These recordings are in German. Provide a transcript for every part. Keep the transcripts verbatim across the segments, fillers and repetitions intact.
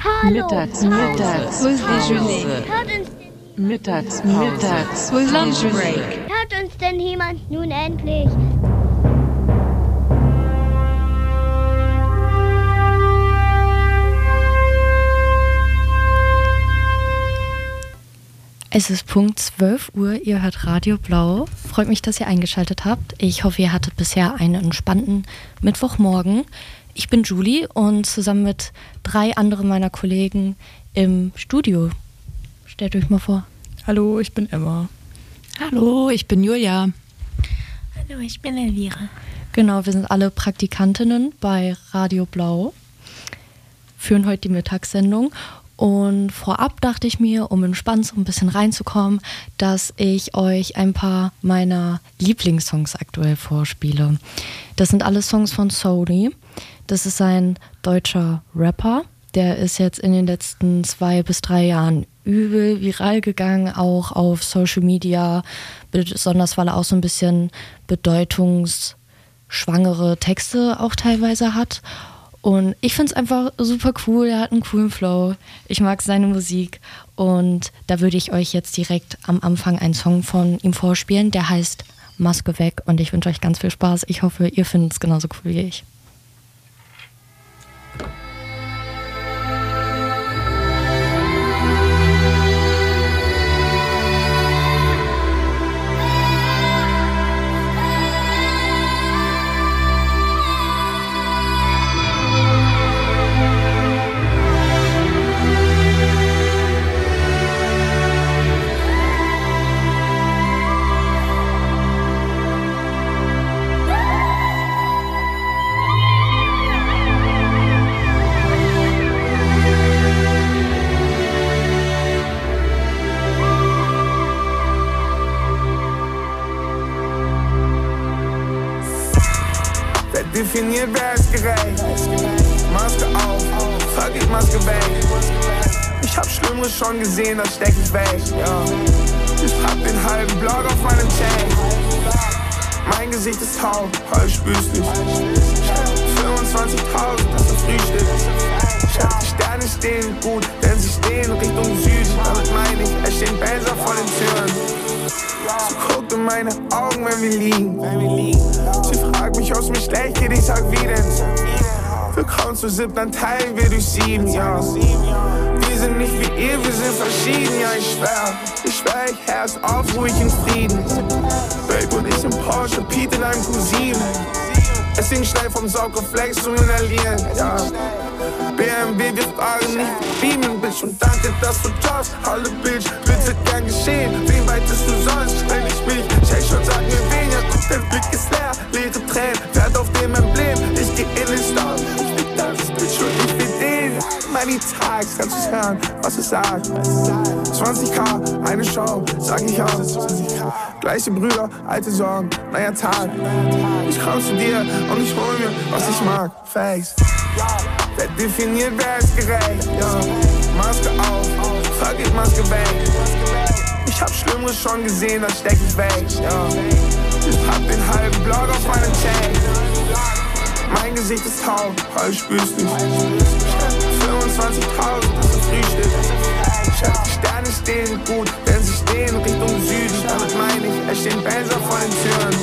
Mittagspause. Pause déjeuner. Mittagspause. Mittagspause. Lunch break. Hört uns denn jemand nun endlich? Es ist Punkt zwölf Uhr, ihr hört Radio Blau. Freut mich, dass ihr eingeschaltet habt. Ich hoffe, ihr hattet bisher einen entspannten Mittwochmorgen. Ich bin Julie und zusammen mit drei anderen meiner Kollegen im Studio. Stellt euch mal vor. Hallo, ich bin Emma. Hallo, ich bin Julia. Hallo, ich bin Elvira. Genau, wir sind alle Praktikantinnen bei Radio Blau, führen heute die Mittagssendung. Und vorab dachte ich mir, um entspannt so ein bisschen reinzukommen, dass ich euch ein paar meiner Lieblingssongs aktuell vorspiele. Das sind alle Songs von Soli. Das ist ein deutscher Rapper. Der ist jetzt in den letzten zwei bis drei Jahren übel viral gegangen, auch auf Social Media, besonders weil er auch so ein bisschen bedeutungsschwangere Texte auch teilweise hat. Und ich finde es einfach super cool, er hat einen coolen Flow, ich mag seine Musik und da würde ich euch jetzt direkt am Anfang einen Song von ihm vorspielen, der heißt Maske weg und ich wünsche euch ganz viel Spaß. Ich hoffe, ihr findet es genauso cool wie ich. Definiert, wer ist gerecht? Maske auf, fuck it, Maske weg. Ich hab Schlimmeres schon gesehen, das steck ich weg. Ja. Ich hab den halben Blog auf meinem Chain. Mein Gesicht ist taub, heul spürst dich. fünfundzwanzigtausend, das ist Frühstück. Ich hab die Sterne stehen gut, denn sie stehen Richtung Süden. Damit meine ich, es stehen Benzer vor den Türen. Sie guckt in meine Augen, wenn wir liegen. Sie fragt mich, ob's mir schlecht geht, ich sag wie denn? Wir kommen zu siebt, dann teilen wir durch sieben, ja. Wir sind nicht wie ihr, wir sind verschieden, ja, ich schwör. Ich schwör, ich herrsch auf, ruhig in Frieden. Babe und ich im Porsche, Pete in einem Cousin. Es ging schnell vom Saugreflex zum Inhalieren, ja. B M W, wir fragen nicht, beamen, Bitch. Und danke, dass du jobbst, halle Bitch. Bitte gern geschehen, wen weitest du sonst? Wenn ich mich, check schon, sag mir wen. Ja, guck, der Blick ist leer, leere Tränen, Wert auf dem Emblem. Ich geh in den Stau, ich will das, Bitch, und ich will den. Money Tags, kannst du's hören, was es sagt? zwanzigtausend, eine Show, sag ich auch. Gleiche Brüder, alte Sorgen, neuer Tag. Ich komm zu dir und ich hol mir, was ich mag. Facts. Wer definiert, wer ist gerecht? Ja. Maske auf, fuck it, Maske weg. Ich hab Schlimmeres schon gesehen, das steck ich weg. Ja. Ich hab den halben Blog auf meinem Chain. Mein Gesicht ist taub, heul spürst dich. fünfundzwanzigtausend, das ist Frühstück. Ich hab die Sterne stehen gut, denn sie stehen Richtung Süden. Damit meine ich, es stehen Benzer vor den Türen.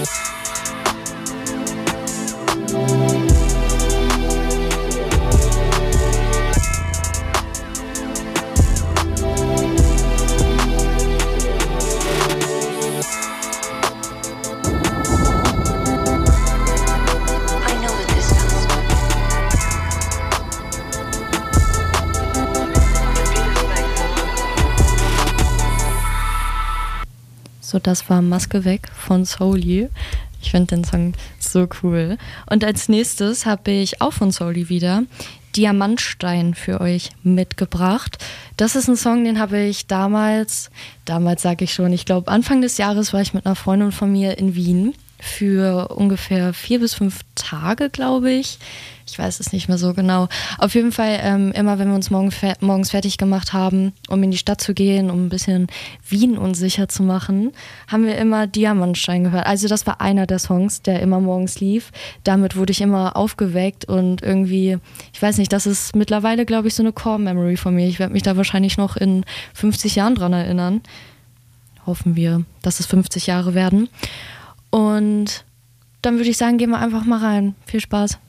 So, das war Maske weg von Soli. Ich finde den Song so cool. Und als nächstes habe ich auch von Soli wieder Diamantstein für euch mitgebracht. Das ist ein Song, den habe ich damals, damals sage ich schon, ich glaube Anfang des Jahres war ich mit einer Freundin von mir in Wien. für ungefähr vier bis fünf Tage, glaube ich. Ich weiß es nicht mehr so genau. Auf jeden Fall, ähm, immer wenn wir uns morgen fer- morgens fertig gemacht haben, um in die Stadt zu gehen, um ein bisschen Wien unsicher zu machen, haben wir immer Diamantstein gehört. Also das war einer der Songs, der immer morgens lief. Damit wurde ich immer aufgeweckt und irgendwie, ich weiß nicht, das ist mittlerweile, glaube ich, so eine Core-Memory von mir. Ich werde mich da wahrscheinlich noch in fünfzig Jahren dran erinnern. Hoffen wir, dass es fünfzig Jahre werden. Und dann würde ich sagen, gehen wir einfach mal rein. Viel Spaß.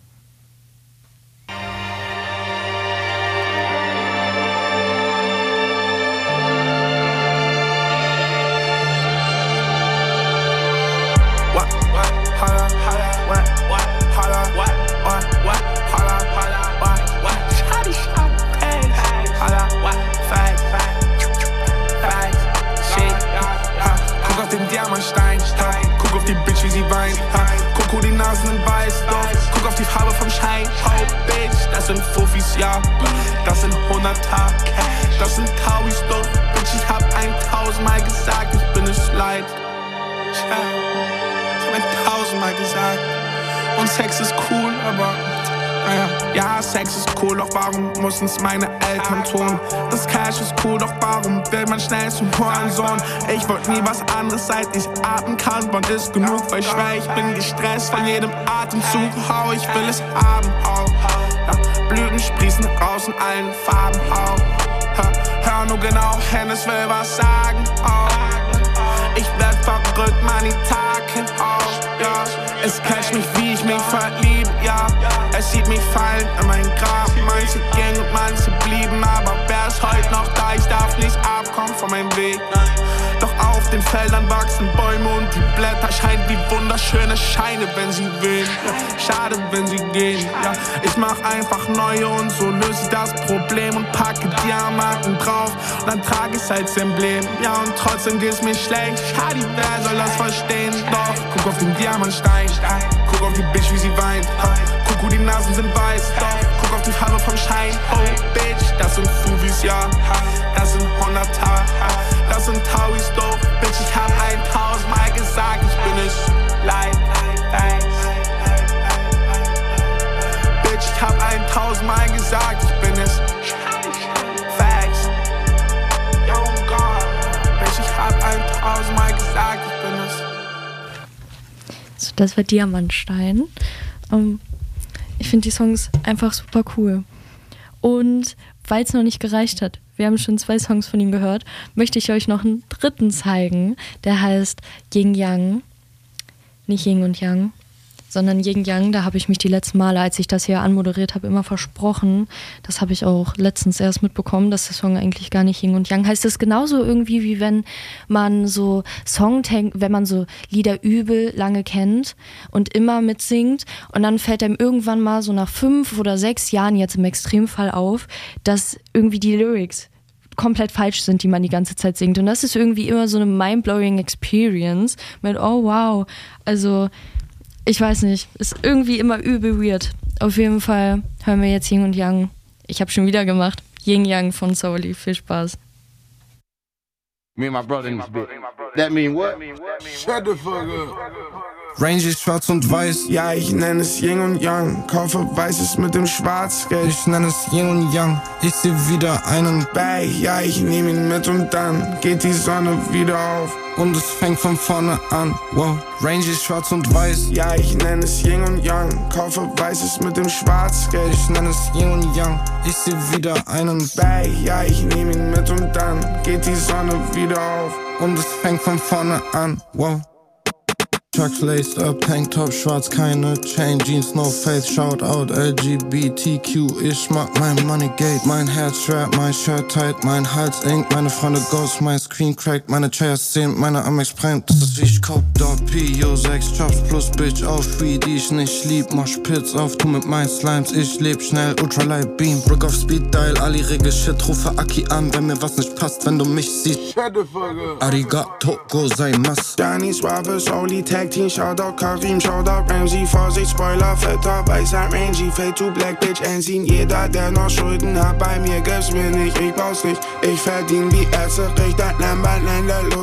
Guck auf die Bitch, wie sie weint. Guck, wo die Nasen sind weiß. Guck auf die Farbe vom Schein. Oh, Bitch, das sind Fuffis, ja. Das sind Hunderter, das sind Tauis, doch. Bitch, ich hab eintausendmal gesagt, ich bin es leid. Ich hab eintausendmal gesagt. Und Sex ist cool, aber naja. Ja, Sex ist cool, doch warum mussen's meine Eltern tun? Das Cash ist cool, doch warum will man schnell zum Hurensohn? Ich wollt nie was anderes, seit ich atmen kann. Wann ist genug? Weil ich schwör, ich bin gestresst von jedem Atemzug. Hau, ich will es haben, hau, ja, Blüten sprießen raus in allen Farben, hau. Hör, hör nur genau, Hennes will was sagen, oh. Ich werd verrückt, man, die Tage, oh, ja. Es catcht mich, wie ich mich verlieb, ja. Es sieht mich fallen in mein Grab. Manche gingen und manche blieben, aber wer ist heute noch da? Ich darf nicht abkommen von meinem Weg. Doch auf den Feldern wachsen Bäume und die Blätter scheinen wie wunderschöne Scheine, wenn sie wehen. Schade, wenn sie gehen, ja. Ich mach einfach neue und so löse ich das Problem und packe Diamanten drauf und dann trage ich's als Emblem. Ja, und trotzdem geht's mir schlecht. Schade, wer soll das verstehen? Doch, guck auf den Diamantstein, guck auf die Bitch, wie sie weint. Guck, wo die Nasen sind weiß. Doch, guck auf die Farbe vom Schein. Oh, Bitch, das sind Fufis, ja. Das sind Hunderter, das sind Tauis, doch. Bitch, ich hab eintausendmal gesagt, ich bin es leid. Bitch, ich hab eintausendmal gesagt, ich bin es Facts. Yo, God. Bitch, ich hab eintausendmal gesagt, ich bin es. So, das war Diamantstein. Um, ich finde die Songs einfach super cool. Und weil es noch nicht gereicht hat, wir haben schon zwei Songs von ihm gehört, möchte ich euch noch einen dritten zeigen, der heißt Yin Yang. Nicht Yin und Yang, sondern Yin Yang. Da habe ich mich die letzten Male, als ich das hier anmoderiert habe, immer versprochen. Das habe ich auch letztens erst mitbekommen, dass der Song eigentlich gar nicht Yin und Yang heißt. Das ist genauso irgendwie, wie wenn man so Songtank, wenn man so Lieder übel lange kennt und immer mitsingt und dann fällt einem irgendwann mal so nach fünf oder sechs Jahren jetzt im Extremfall auf, dass irgendwie die Lyrics komplett falsch sind, die man die ganze Zeit singt. Und das ist irgendwie immer so eine mind-blowing Experience mit, oh wow, also ich weiß nicht, ist irgendwie immer übel weird. Auf jeden Fall hören wir jetzt Yin und Yang. Ich habe schon wieder gemacht. Yin Yang von Souli. Viel Spaß. Me and my brother in this bit. That mean what? Shut the fuck up. Range ist schwarz und weiß. Ja, ich nenne es Yin und Yang. Kaufe Weißes mit dem Schwarzgeld. Ich nenne es Yin und Yang. Ich seh wieder einen Bay. Ja, ich nehme ihn mit und dann geht die Sonne wieder auf. Und es fängt von vorne an. Wow. Range ist schwarz und weiß. Ja, ich nenne es Yin und Yang. Kaufe Weißes mit dem Schwarzgeld. Ich nenne es Yin und Yang. Ich seh wieder einen Bay. Ja, ich nehme ihn mit und dann geht die Sonne wieder auf. Und es fängt von vorne an. Wow. Trucks laced up, Tanktop schwarz, keine Chain, Jeans, no face, shout out L G B T Q, ich mag mein Money Gate, mein Herz schwer, mein Shirt tight, mein Hals eng, meine Freunde ghost, mein Screen cracked, meine Chairs zehn, meine Amex Prime, das ist wie ich kauf, dort Pio, sechs Jobs plus Bitch auf Weed, die ich nicht lieb, mach Spitz auf, tu mit meinen Slimes, ich leb schnell, Ultralight Beam, Brick auf Speed Dial, Ali Regel Shit, rufe Aki an, wenn mir was nicht passt, wenn du mich siehst, shut the fuck up, Arigato gozaimasu, Danny Swabber, Soli, Tag Team, Shoutout Karim, Shoutout Ramsey, Vorsicht, Spoiler, fetter, weißer Rangy, Fade to Black Bitch, Ensign, jeder, der noch Schulden hat, bei mir gibt's mir nicht, ich brauch's nicht, ich verdien wie Ärzte, Richter, Lamberländer, look ugly,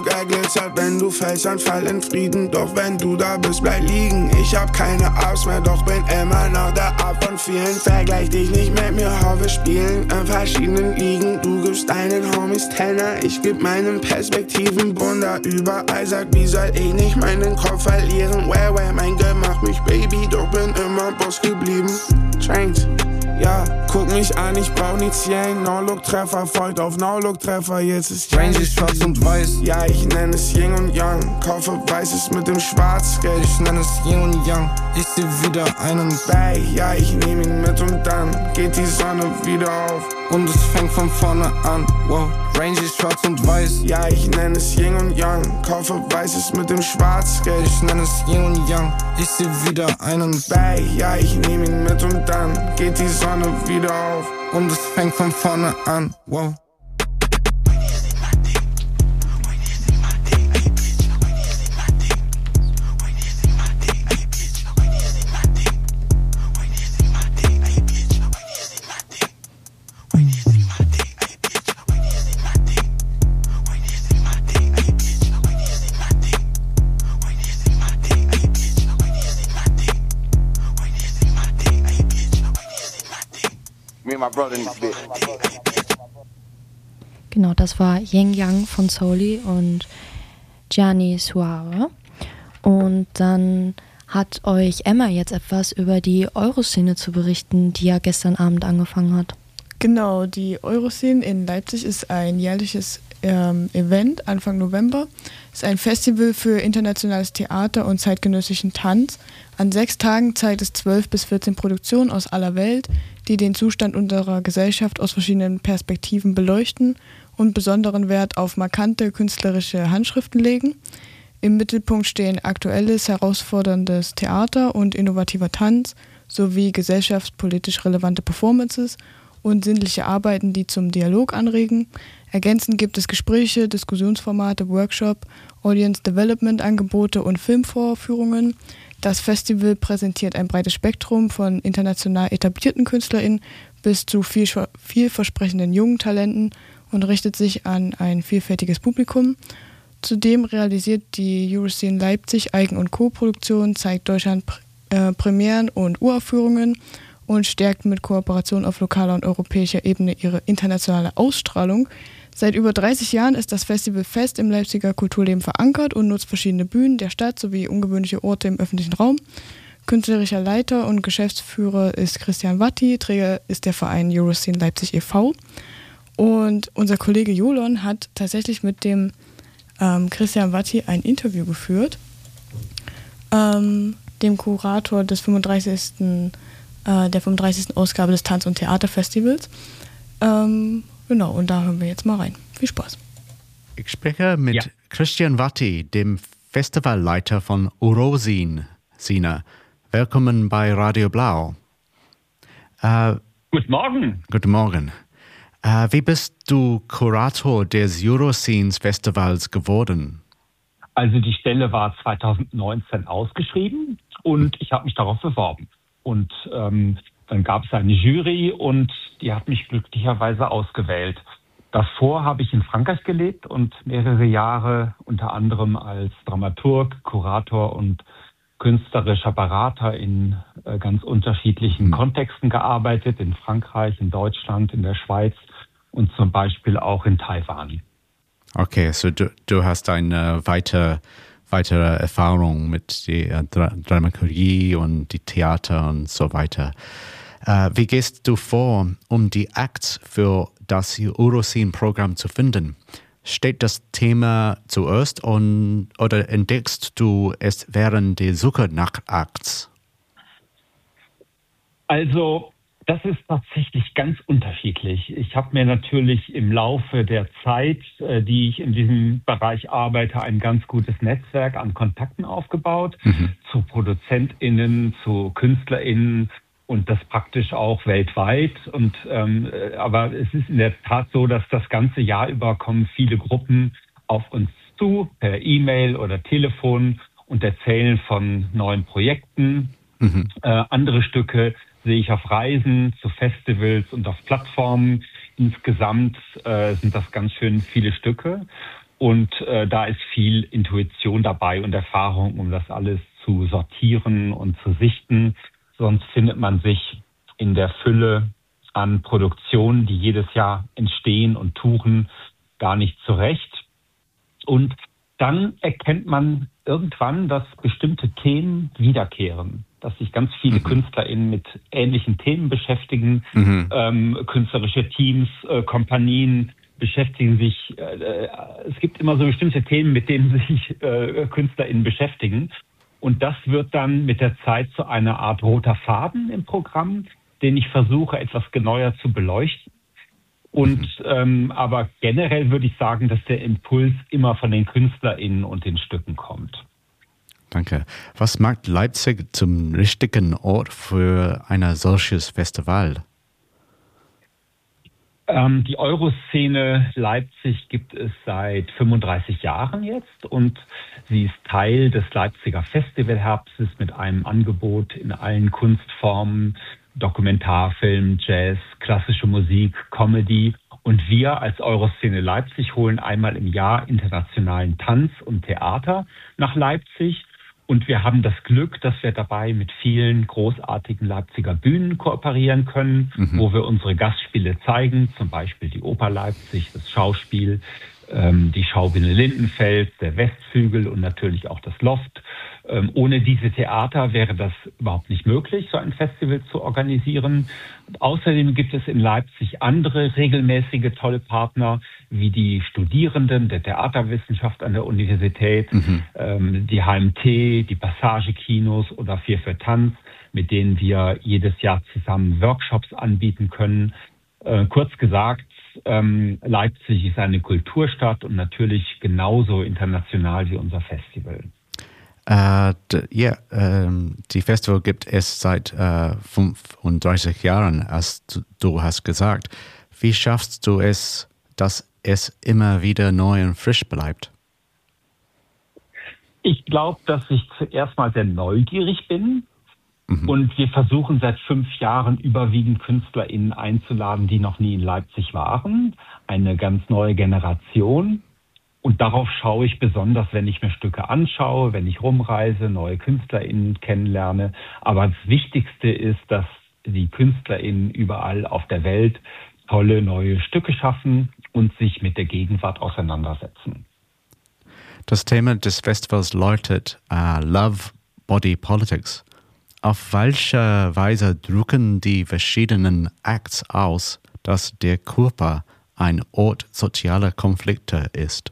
Panzer, wenn du fällst, dann fall in Frieden. Doch wenn du da bist, bleib liegen. Ich hab keine Ups mehr, doch bin immer noch der Up von vielen. Vergleich dich nicht mit mir, hau, wir spielen in verschiedenen Ligen. Du gibst deinen Homies Tenner, ich geb meinen Perspektiven Wunder. Überall sagt, wie soll ich nicht meinen Kopf verlieren? Well, well, mein Girl macht mich Baby, doch bin immer Boss geblieben. Trained. Ja, guck mich an, ich brauch nie Zielen. No-Look-Treffer, folgt auf No-Look-Treffer. Jetzt ist Range ist schwarz und weiß. Ja, ich nenne es Yin und Yang. Kaufe Weißes mit dem Schwarzgeld. Ich nenne es Yin und Yang. Ich seh wieder einen Bay. Ja, ich nehm ihn mit und dann geht die Sonne wieder auf. Und es fängt von vorne an. Wow, Range ist schwarz und weiß. Ja, ich nenne es Yin und Yang. Kaufe Weißes mit dem Schwarzgeld. Ich nenne es Yin und Yang. Ich seh wieder einen Bay. Ja, ich nehm ihn mit und dann geht die Sonne wieder auf. Und es fängt von vorne an. Wow. Genau, das war Yin Yang von Soli und Gianni Suave. Und dann hat euch Emma jetzt etwas über die Euroszene zu berichten, die ja gestern Abend angefangen hat. Genau, die Euroszene in Leipzig ist ein jährliches ähm, Event, Anfang November. Es ist ein Festival für internationales Theater und zeitgenössischen Tanz. An sechs Tagen zeigt es zwölf bis vierzehn Produktionen aus aller Welt, die den Zustand unserer Gesellschaft aus verschiedenen Perspektiven beleuchten und besonderen Wert auf markante künstlerische Handschriften legen. Im Mittelpunkt stehen aktuelles, herausforderndes Theater und innovativer Tanz sowie gesellschaftspolitisch relevante Performances und sinnliche Arbeiten, die zum Dialog anregen. Ergänzend gibt es Gespräche, Diskussionsformate, Workshop, Audience Development Angebote und Filmvorführungen. Das Festival präsentiert ein breites Spektrum von international etablierten KünstlerInnen bis zu viel, vielversprechenden jungen Talenten und richtet sich an ein vielfältiges Publikum. Zudem realisiert die Euroscene Leipzig Eigen- und Co-Produktion, zeigt Deutschland äh, Premieren und Uraufführungen und stärkt mit Kooperation auf lokaler und europäischer Ebene ihre internationale Ausstrahlung. Seit über dreißig Jahren ist das Festival fest im Leipziger Kulturleben verankert und nutzt verschiedene Bühnen der Stadt sowie ungewöhnliche Orte im öffentlichen Raum. Künstlerischer Leiter und Geschäftsführer ist Christian Watti, Träger ist der Verein Euroscene Leipzig e V. Und unser Kollege Jolon hat tatsächlich mit dem ähm, Christian Watti ein Interview geführt, ähm, dem Kurator des fünfunddreißigsten Äh, der fünfunddreißigsten Ausgabe des Tanz- und Theaterfestivals. Ähm, genau, und da hören wir jetzt mal rein. Viel Spaß. Ich spreche mit ja. Christian Watti, dem Festivalleiter von Euroscene. Sina, willkommen bei Radio Blau. Äh, Guten Morgen. Guten Morgen. Äh, wie bist du Kurator des Euroscenes Festivals geworden? Also die Stelle war zweitausendneunzehn ausgeschrieben und ich habe mich darauf beworben. Und ähm, dann gab es eine Jury und die hat mich glücklicherweise ausgewählt. Davor habe ich in Frankreich gelebt und mehrere Jahre unter anderem als Dramaturg, Kurator und künstlerischer Berater in äh, ganz unterschiedlichen Kontexten gearbeitet, in Frankreich, in Deutschland, in der Schweiz und zum Beispiel auch in Taiwan. Okay, so du, du hast eine weitere, weitere Erfahrung mit der Dra- Dramaturgie und die Theater und so weiter. Äh, wie gehst du vor, um die Acts für das Euroscene-Programm zu finden? Steht das Thema zuerst und, oder entdeckst du es während der Suche nach Acts? Also, das ist tatsächlich ganz unterschiedlich. Ich habe mir natürlich im Laufe der Zeit, äh, die ich in diesem Bereich arbeite, ein ganz gutes Netzwerk an Kontakten aufgebaut, mhm. zu ProduzentInnen, zu KünstlerInnen und das praktisch auch weltweit. Und ähm, aber es ist in der Tat so, dass das ganze Jahr über kommen viele Gruppen auf uns zu, per E-Mail oder Telefon und erzählen von neuen Projekten. Mhm. Äh, andere Stücke sehe ich auf Reisen, zu Festivals und auf Plattformen. Insgesamt äh, sind das ganz schön viele Stücke. Und äh, da ist viel Intuition dabei und Erfahrung, um das alles zu sortieren und zu sichten. Sonst findet man sich in der Fülle an Produktionen, die jedes Jahr entstehen und touren, gar nicht zurecht. Und dann erkennt man irgendwann, dass bestimmte Themen wiederkehren, dass sich ganz viele mhm. KünstlerInnen mit ähnlichen Themen beschäftigen. Mhm. Ähm, künstlerische Teams, äh, Kompanien beschäftigen sich. Äh, es gibt immer so bestimmte Themen, mit denen sich äh, KünstlerInnen beschäftigen. Und das wird dann mit der Zeit zu einer Art roter Faden im Programm, den ich versuche, etwas genauer zu beleuchten. Und mhm. ähm, aber generell würde ich sagen, dass der Impuls immer von den KünstlerInnen und den Stücken kommt. Danke. Was macht Leipzig zum richtigen Ort für ein solches Festival? Ähm, die Euroszene Leipzig gibt es seit fünfunddreißig Jahren jetzt und sie ist Teil des Leipziger Festivalherbstes mit einem Angebot in allen Kunstformen, Dokumentarfilm, Jazz, klassische Musik, Comedy. Und wir als Euroszene Leipzig holen einmal im Jahr internationalen Tanz und Theater nach Leipzig. Und wir haben das Glück, dass wir dabei mit vielen großartigen Leipziger Bühnen kooperieren können, mhm. wo wir unsere Gastspiele zeigen, zum Beispiel die Oper Leipzig, das Schauspiel, ähm, die Schaubühne Lindenfels, der Westflügel und natürlich auch das Loft. Ähm, ohne diese Theater wäre das überhaupt nicht möglich, so ein Festival zu organisieren. Und außerdem gibt es in Leipzig andere regelmäßige tolle Partner, wie die Studierenden der Theaterwissenschaft an der Universität, mhm. ähm, die H M T, die Passage-Kinos oder vier für Tanz, mit denen wir jedes Jahr zusammen Workshops anbieten können. Äh, kurz gesagt, ähm, Leipzig ist eine Kulturstadt und natürlich genauso international wie unser Festival. Uh, d- ja, ähm, die Festival gibt es seit äh, fünfunddreißig Jahren, als du, du hast gesagt. Wie schaffst du es, dass es immer wieder neu und frisch bleibt? Ich glaube, dass ich zuerst mal sehr neugierig bin. Mhm. Und wir versuchen seit fünf Jahren überwiegend KünstlerInnen einzuladen, die noch nie in Leipzig waren. Eine ganz neue Generation. Und darauf schaue ich besonders, wenn ich mir Stücke anschaue, wenn ich rumreise, neue KünstlerInnen kennenlerne. Aber das Wichtigste ist, dass die KünstlerInnen überall auf der Welt tolle neue Stücke schaffen und sich mit der Gegenwart auseinandersetzen. Das Thema des Festivals lautet uh, Love, Body, Politics. Auf welche Weise drücken die verschiedenen Acts aus, dass der Körper ein Ort sozialer Konflikte ist?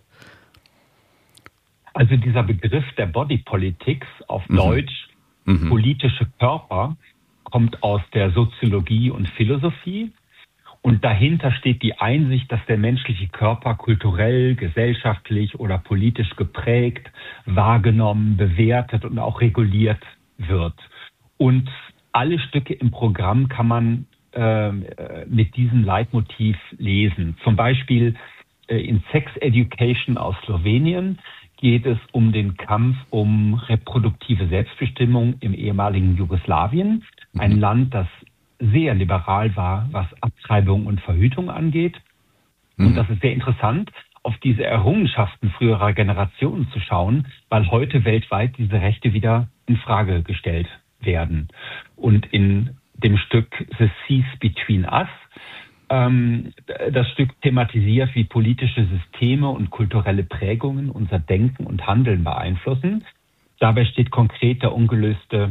Also dieser Begriff der Body Politics, auf mhm. Deutsch mhm. politische Körper, kommt aus der Soziologie und Philosophie. Und dahinter steht die Einsicht, dass der menschliche Körper kulturell, gesellschaftlich oder politisch geprägt, wahrgenommen, bewertet und auch reguliert wird. Und alle Stücke im Programm kann man äh, mit diesem Leitmotiv lesen. Zum Beispiel äh, in Sex Education aus Slowenien geht es um den Kampf um reproduktive Selbstbestimmung im ehemaligen Jugoslawien, ein mhm. Land, das sehr liberal war, was Abtreibung und Verhütung angeht. Mhm. Und das ist sehr interessant, auf diese Errungenschaften früherer Generationen zu schauen, weil heute weltweit diese Rechte wieder in Frage gestellt werden. Und in dem Stück The Seas Between Us, ähm, das Stück thematisiert, wie politische Systeme und kulturelle Prägungen unser Denken und Handeln beeinflussen. Dabei steht konkret der ungelöste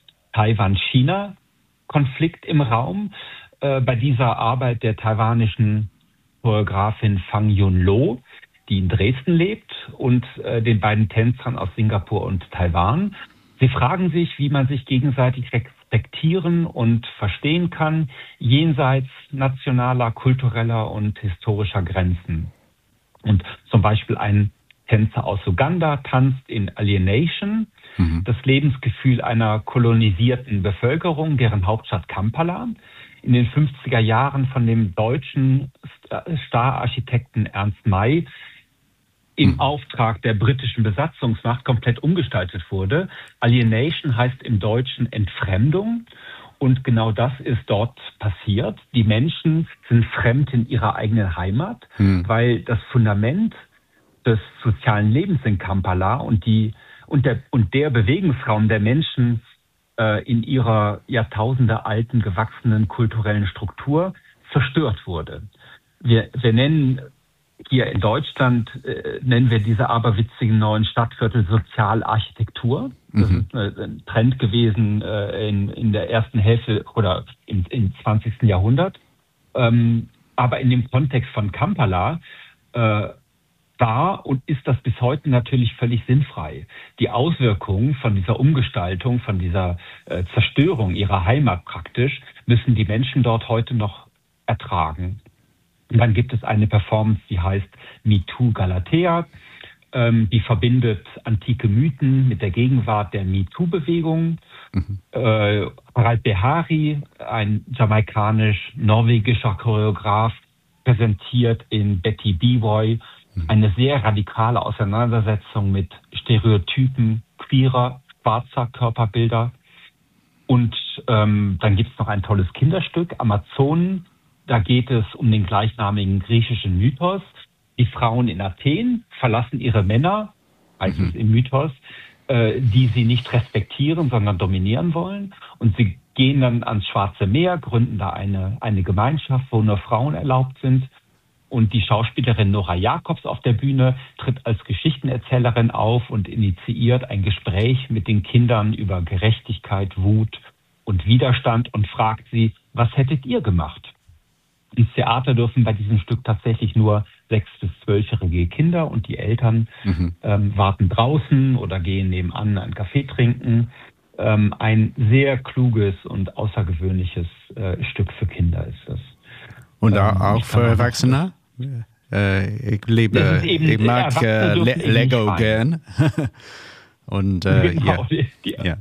Taiwan-China-Konflikt im Raum. Äh, bei dieser Arbeit der taiwanischen Choreografin Fang Yun-Lo, die in Dresden lebt, und äh, den beiden Tänzern aus Singapur und Taiwan. Sie fragen sich, wie man sich gegenseitig respektieren und verstehen kann, jenseits nationaler, kultureller und historischer Grenzen. Und zum Beispiel ein Tänzer aus Uganda tanzt in Alienation, mhm. das Lebensgefühl einer kolonisierten Bevölkerung, deren Hauptstadt Kampala, in den fünfziger Jahren von dem deutschen Stararchitekten Ernst May im Auftrag der britischen Besatzungsmacht komplett umgestaltet wurde. Alienation heißt im Deutschen Entfremdung. Und genau das ist dort passiert. Die Menschen sind fremd in ihrer eigenen Heimat, hm. weil das Fundament des sozialen Lebens in Kampala und, die, und, der, und der Bewegungsraum der Menschen äh, in ihrer jahrtausendealten, gewachsenen kulturellen Struktur zerstört wurde. Wir, wir nennen hier in Deutschland, äh, nennen wir diese aberwitzigen neuen Stadtviertel Sozialarchitektur. Das mhm. ist äh, ein Trend gewesen äh, in, in der ersten Hälfte oder im, im zwanzigsten Jahrhundert. Ähm, aber in dem Kontext von Kampala äh, war und ist das bis heute natürlich völlig sinnfrei. Die Auswirkungen von dieser Umgestaltung, von dieser äh, Zerstörung ihrer Heimat praktisch, müssen die Menschen dort heute noch ertragen. Und dann gibt es eine Performance, die heißt MeToo Galatea. Ähm, die verbindet antike Mythen mit der Gegenwart der MeToo-Bewegung. Mhm. Äh, Harald Behari, ein jamaikanisch-norwegischer Choreograf, präsentiert in Betty B-Boy mhm. eine sehr radikale Auseinandersetzung mit Stereotypen queerer, schwarzer Körperbilder. Und ähm, dann gibt es noch ein tolles Kinderstück, Amazonen. Da geht es um den gleichnamigen griechischen Mythos. Die Frauen in Athen verlassen ihre Männer, heißt mhm. es im Mythos, äh, die sie nicht respektieren, sondern dominieren wollen. Und sie gehen dann ans Schwarze Meer, gründen da eine, eine Gemeinschaft, wo nur Frauen erlaubt sind. Und die Schauspielerin Nora Jacobs auf der Bühne tritt als Geschichtenerzählerin auf und initiiert ein Gespräch mit den Kindern über Gerechtigkeit, Wut und Widerstand und fragt sie, was hättet ihr gemacht? Ins Theater dürfen bei diesem Stück tatsächlich nur sechs- bis zwölfjährige Kinder und die Eltern mhm. ähm, warten draußen oder gehen nebenan einen Kaffee trinken. Ähm, ein sehr kluges und außergewöhnliches äh, Stück für Kinder ist das. Und ähm, auch für Erwachsene? Äh, ich liebe, ich mag äh, Le Lego gern. und äh, genau, ja. Die, die, ja.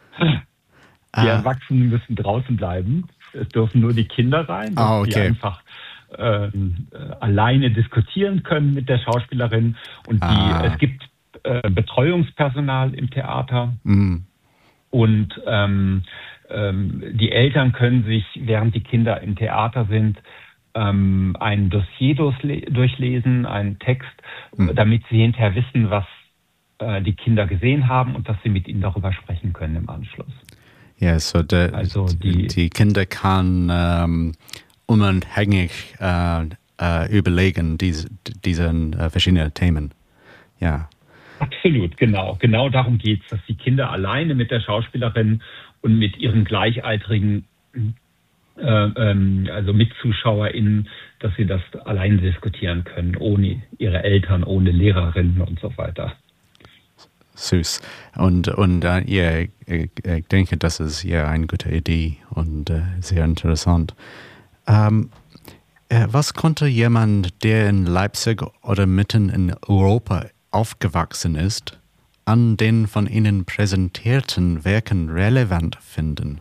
die Erwachsenen müssen draußen bleiben. Es dürfen nur die Kinder sein, ah, okay. die einfach ähm, äh, alleine diskutieren können mit der Schauspielerin. Und die, ah. es gibt äh, Betreuungspersonal im Theater. Mhm. Und ähm, ähm, die Eltern können sich, während die Kinder im Theater sind, ähm, ein Dossier durchlesen, einen Text, mhm. damit sie hinterher wissen, was äh, die Kinder gesehen haben und dass sie mit ihnen darüber sprechen können im Anschluss. Ja, so de, also die, die Kinder kann ähm, unabhängig äh, äh, überlegen, diese diesen äh, verschiedenen Themen. Ja. Absolut, genau. Genau darum geht es, dass die Kinder alleine mit der Schauspielerin und mit ihren Gleichaltrigen, äh, ähm, also mit ZuschauerInnen, dass sie das alleine diskutieren können, ohne ihre Eltern, ohne Lehrerinnen und so weiter. Süß. Und, und äh, ja, ich, ich denke, das ist ja eine gute Idee und äh, sehr interessant. Ähm, äh, was konnte jemand, der in Leipzig oder mitten in Europa aufgewachsen ist, an den von Ihnen präsentierten Werken relevant finden?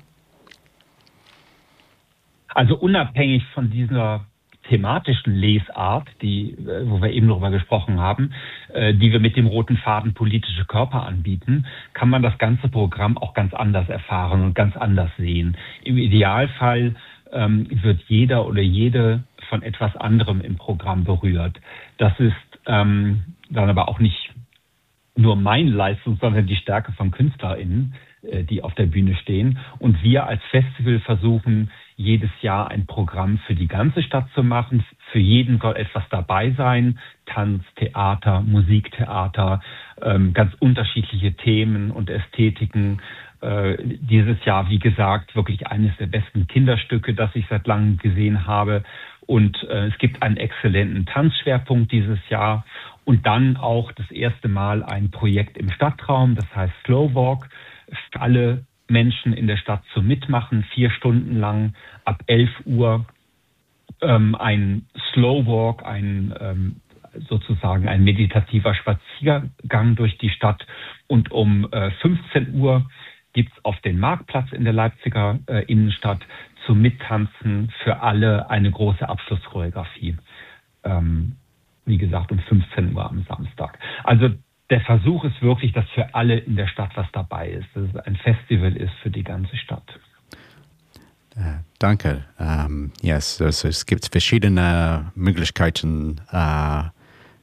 Also unabhängig von dieser thematischen Lesart, die, wo wir eben darüber gesprochen haben, äh, die wir mit dem roten Faden politische Körper anbieten, kann man das ganze Programm auch ganz anders erfahren und ganz anders sehen. Im Idealfall ähm, wird jeder oder jede von etwas anderem im Programm berührt. Das ist ähm, dann aber auch nicht nur meine Leistung, sondern die Stärke von KünstlerInnen, äh, die auf der Bühne stehen. Und wir als Festival versuchen, jedes Jahr ein Programm für die ganze Stadt zu machen. Für jeden soll etwas dabei sein. Tanz, Theater, Musiktheater, ähm, ganz unterschiedliche Themen und Ästhetiken. Äh, dieses Jahr, wie gesagt, wirklich eines der besten Kinderstücke, das ich seit langem gesehen habe. Und äh, es gibt einen exzellenten Tanzschwerpunkt dieses Jahr. Und dann auch das erste Mal ein Projekt im Stadtraum, das heißt Slow Walk, für alle Menschen in der Stadt zum Mitmachen, vier Stunden lang ab elf Uhr ähm, ein Slow Walk, ein ähm, sozusagen ein meditativer Spaziergang durch die Stadt. Und um äh, fünfzehn Uhr gibt es auf dem Marktplatz in der Leipziger äh, Innenstadt zum Mittanzen für alle eine große Abschlusschoreografie. Ähm, wie gesagt, um fünfzehn Uhr am Samstag. Also der Versuch ist wirklich, dass für alle in der Stadt was dabei ist, dass es ein Festival ist für die ganze Stadt. Äh, danke. Ähm, yes, also es gibt verschiedene Möglichkeiten, äh,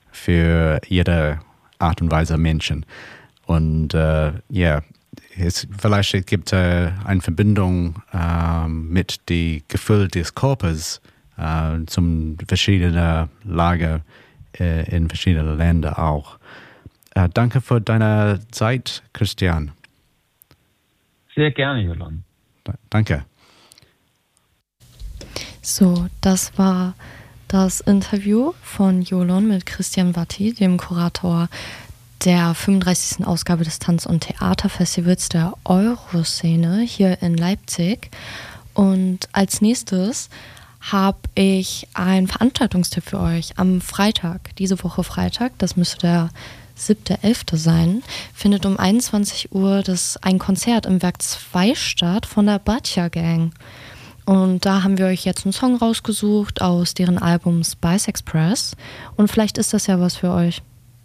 für jede Art und Weise Menschen. Und äh, ja, es, vielleicht gibt es äh, eine Verbindung äh, mit dem Gefühl des Körpers äh, zum verschiedenen Lager äh, in verschiedenen Ländern auch. Äh, danke für deine Zeit, Christian. Sehr gerne, Jolan. Da, danke. So, das war das Interview von Jolon mit Christian Watti, dem Kurator der fünfunddreißigsten Ausgabe des Tanz- und Theaterfestivals der Euroszene hier in Leipzig. Und als nächstes habe ich einen Veranstaltungstipp für euch. Am Freitag, diese Woche Freitag, das müsste der siebter elfter sein, findet um einundzwanzig Uhr das ein Konzert im Werk zwei statt von der Batja Gang. Und da haben wir euch jetzt einen Song rausgesucht aus deren Album Spice Express. Und vielleicht ist das ja was für euch.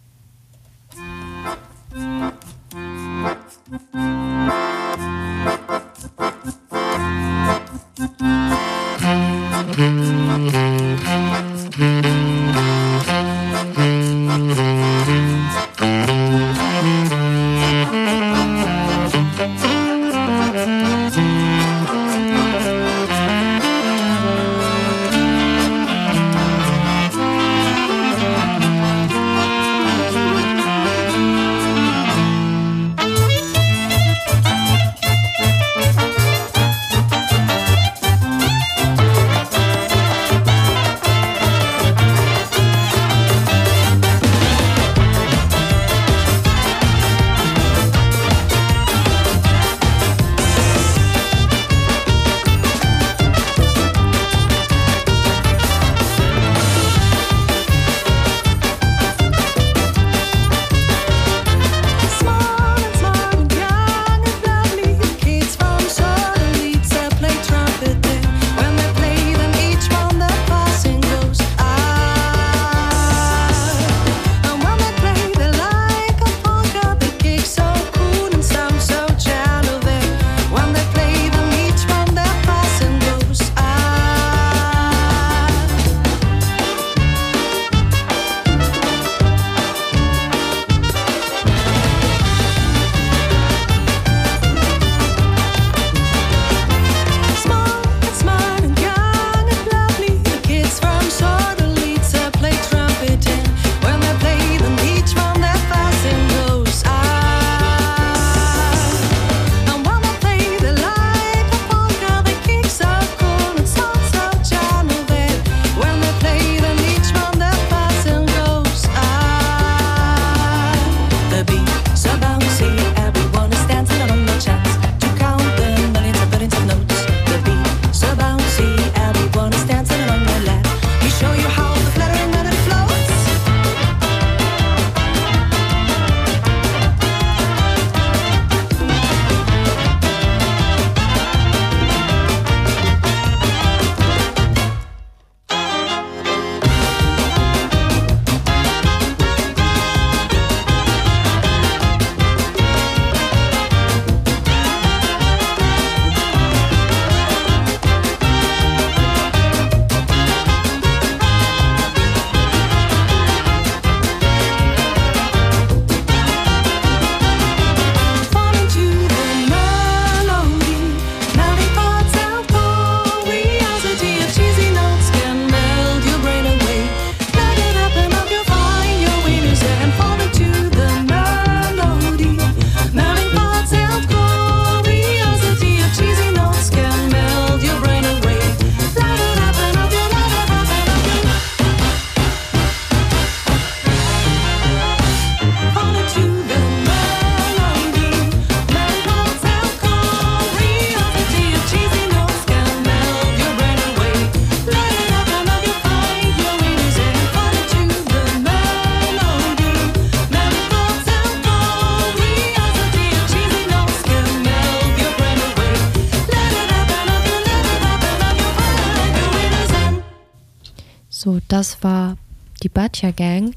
So, das war die Batja Gang